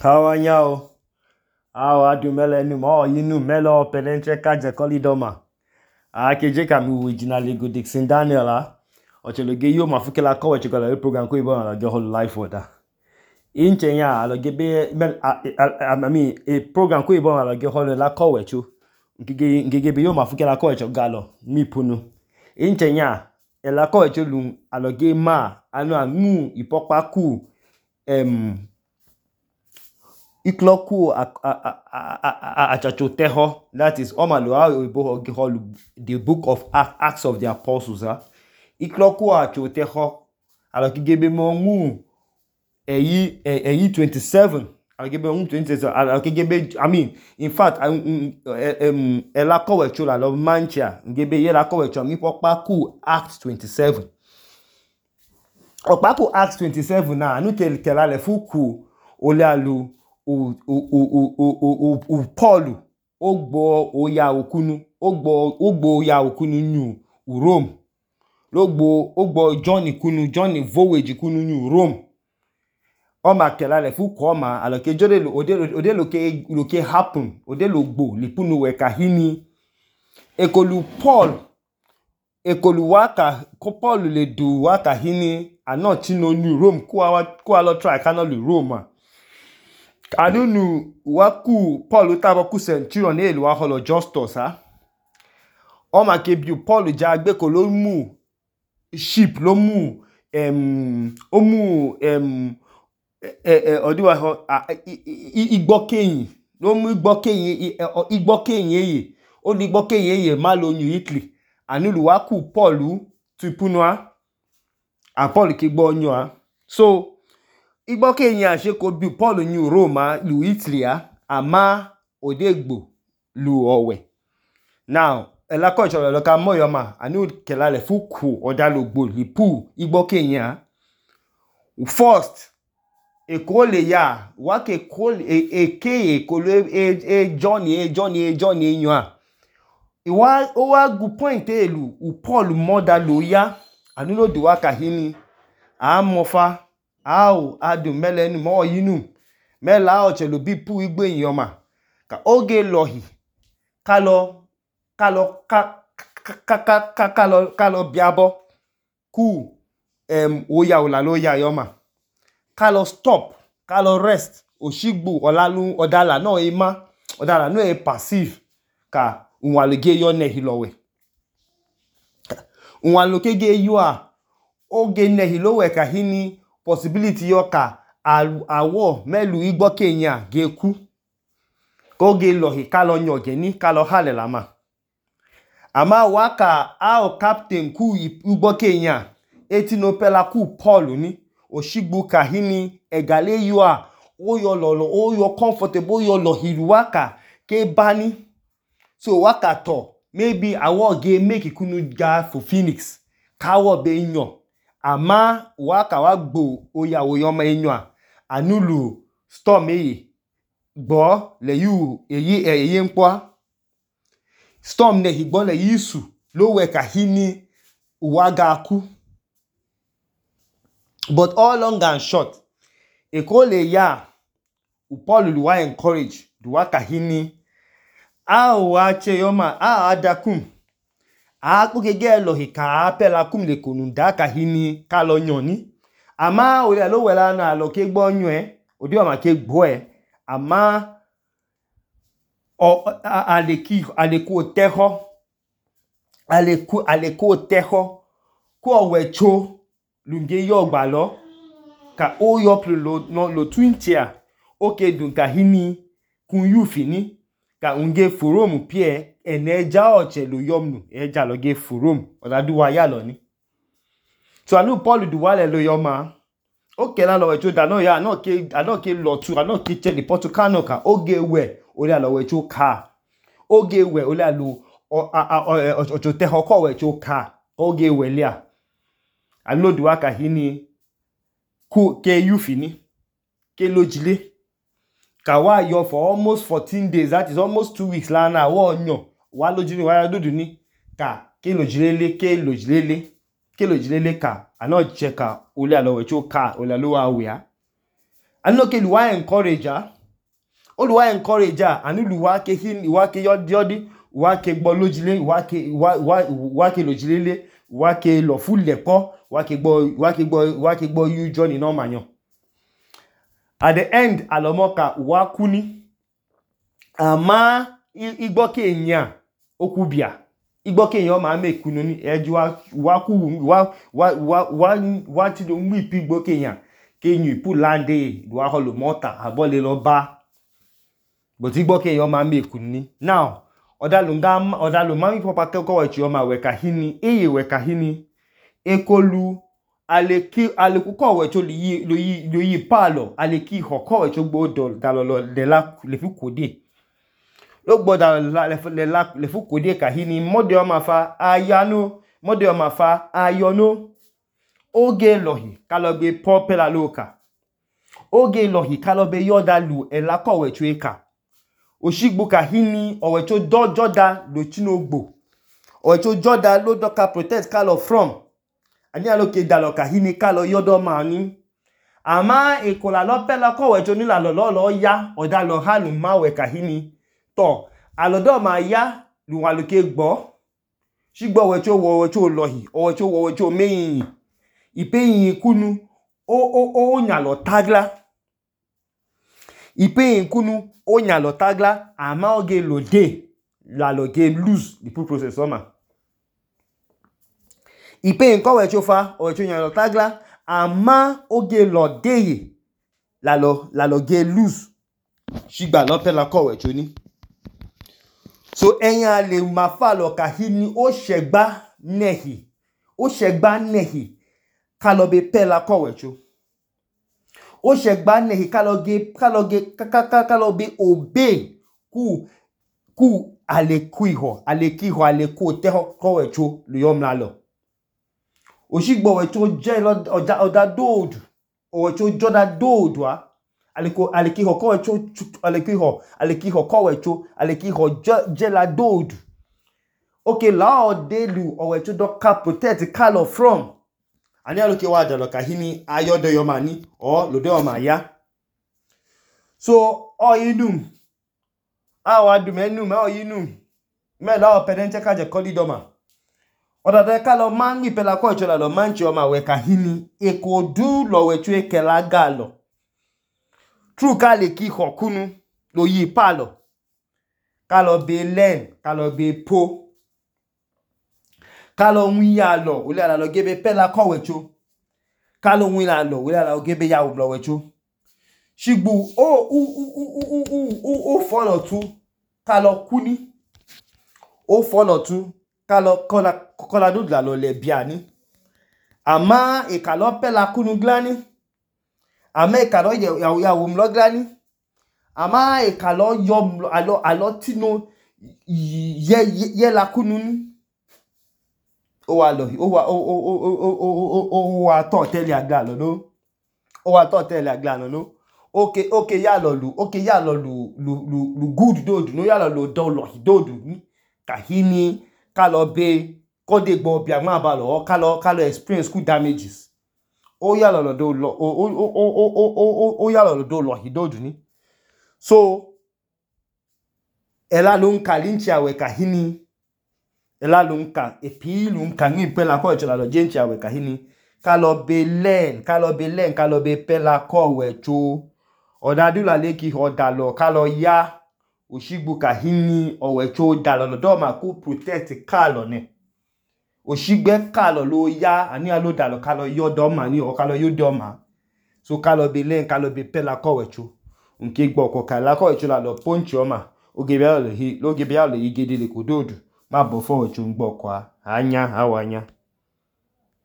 How are you? How are you, Melanie? Oh, you know, Melo, Penentre, Kaja, Colidoma. Keje kami originally go Dixon Daniel, Ochologe, you, Mafukela, Coach, a program, Quibo, the whole life water. In Chenya, I'll give me a program, Quibo, I'll get hold of la Coach, Gigi, you, Mafukela, Coach, Gallo, me Punu. In Chenya, la Coach, I'll give ma, I know a moo, Ipopaku, Ikloku achachoteho, that is the book of Acts of the Apostles. Ikloku achachoteho, alakigebe mongu eyi 27. Alakigebe 27. Alakigebe, I mean, in fact, elakowe chola lo mancha, ngebe yelakowe chola mi pokpaku Acts 27. Okpaku Acts 27 na anu kelale fuku ole alu Paul ogbo oya okunu new Rome ogbo John voyage kunu new Rome o ma kelale fu ko ma aloke jode ode loke happen ode logbo lipunu we kahini ekolu waka ko Paul le do waka hini ano chino new Rome ko alo try kanolu Rome. Anunu waku Paul tabaku centurion elu wa holo Justus o ma ke bi Paul ja gbe ko lo mu ship lo mu odiwa ho igbokeyin lo mu igbokeyin eye o ni igbokeyin eye ma lo New Italy anulu waku Paul tupunwa a Paul ke gbo onyo so Igboke yin ase ko bi Paul ní Rome lu Italy ama odegbo lu owe. Now, ela ko choro lo ka moyo ma anu kelale fuku odalogbo lipu igboke yin first ekole ya wa ke kole ekole Johnny yin iwa o wa gu point elu u Paul moda lo ya anu lo do wa ka hini amofa Aw adu melenu mo yinu mela o chelo bipu igbe yin ma ka oge lohi kalo biabo ku oya ola lo ya yoma kalo stop kalo rest oshigbo olalu odala no ema odala no e passive ka unwaloge yo nehi lowe unwaloge ge yo oge nehi lowe ka hini possibility yoka awo melu igboke yin geku koge lohi kalo nyoge ni kalo halela ma ama waka ao captain ku igboke yin etinopela ku Paul ni oshigbu kahini egale yoa oyo lolo oyo comfortable yo lohi waka ke bani so waka to maybe awo ge make ikunu ga for Phoenix kawo be yin ama waka wa gbo oya oyoma enyo anulu storm gbo le yu eyi npo storm ne higbo le yisu lo we ka hini uwaga ku but all long and short ekole ya Paul lu wa encourage du waka hini wa che yoma adakum akugege lo hika apela kum le konunda ka hini ka lo nyoni ama ole lo wela na lo ke gbo nyu odi o ma ke gbo ama aleku teho ko wecho lunge yo gba lo ka o yo plo lo twintia oke dun ka hini kun yu fini ka unge forum pie eneja ochelo yomnu eja loge forum odaduwa ya lo ni so anu Paul duwale lo yoma oke la lo wecho da no ya no ke lo tu no ke che the Portugal ka oge we ole lo wecho ka oge we ole lo ocho te hoko wecho ka oge we lia anu duwa ka hini ku ke yu fini ke lojile Kawa yo for almost 14 days, that is almost 2 weeks la na wo nyo wa lojini wa dudu ni ka ke lojilele ka ano cheka ole alo wecho ka ole lo wa wia ano ke luwa encourage oluwa encourage ani luwa ke hin wa ke yodi wa ke gbo lojile wa ke lojilele wa ke lo fulepo wa ke gbo you journey no manyo. At the end alomoka wa kuni ama igbo kenya okubia igbo kenya ma mekunu ni eju wa ku wa ti do mu ipi igbo kenya kenyu ipu lande wa holo mota abole lo ba but igbo kenya ma mekunu ni. Now odalu mami papa ko wechi o ma weka hini eye weka hini ekolu aleki ko wecho lo yi palo aleki ho ko wecho gbodo dalolo de la le fi kode lo gboda le fu kode ka hini mode o ma fa ayono oge lohi kalobe popela loka oge lohi kalobe yodalu elako wecho eka oshigbo ka hini owecho joda lo chinogbo owecho joda lo doka protect kalo from ani aloke dalo ka hini kalo yodo mani ama ekola lo pela ko wecho ni lo ya odalo halu mawe ka hini to alodo ma ya lu aloke gbo shigbo wecho lohi owecho meyin ipeyin kunu o nyalo tagla ipeyin kunu o nyalo tagla ama oge lode la loge lose the process oma ipeyin ko wecho fa owecho nyalo tagla ama oge lode la loge lose shigba lo pela ko wecho ni. So eyan le ma fa lo ka hini o segba nehi kalobe pela ko wecho o segba nehi kalobe obey ku aleku te ko wecho lo yomlalo oshigbo wecho je oda dodu owecho joda dodu aleki ho ko wecho aleki ho ko wecho aleki ho je la dodu okay la odelu owecho doka protect kalo from ani aloke wa dalo ka hini ayodo yomani o lode o ma ya. So oyinum awadu menum oyinum me la opedente ka je kolidoma odade kalo mangi pela ko chola lo manchi o ma we ka hini ekodu lo wecho ekela galo true kale ki hokunu lo yi palo kalo be len kalo be po kalo wiya lo ole ala lo gebe pela ko wecho kalo wiya lo ole ala gebe ya lo wecho shigbu o follow tu kalo kuni o follow tu kalo kola do la lo le biani ama e kalo pela kunu glani ama e kalo ya mlo glani ama e kalo yo alo tino ye la kunu ni o wa to tele agla lo no o wa to tele agla no okay ya lo lu good dodu no ya lo do lo dodu ni kahini kalo be kode gbo bi agma ba lo kalo experience school damages o ya lo do lo o ya lo do lo dodu ni. So ela lo nka linchi awe kahini ela lo nka epi lo nka ni pela ko chola lo jenchi awe kahini kalo be pela ko wecho odadu la leki hodalo kalo ya oshigbu kahini owecho dalo do ma ku protect kalo ne oshigbe kalo lo ya ani alo dalo kalo yodo ma ni o kalo yodo ma so kalo be pela ko wecho nke gbo ko kala ko wecho la lo ponchi o ma ogebe alo igede le kododu ma bo fo wecho ngbo kwa anya awanya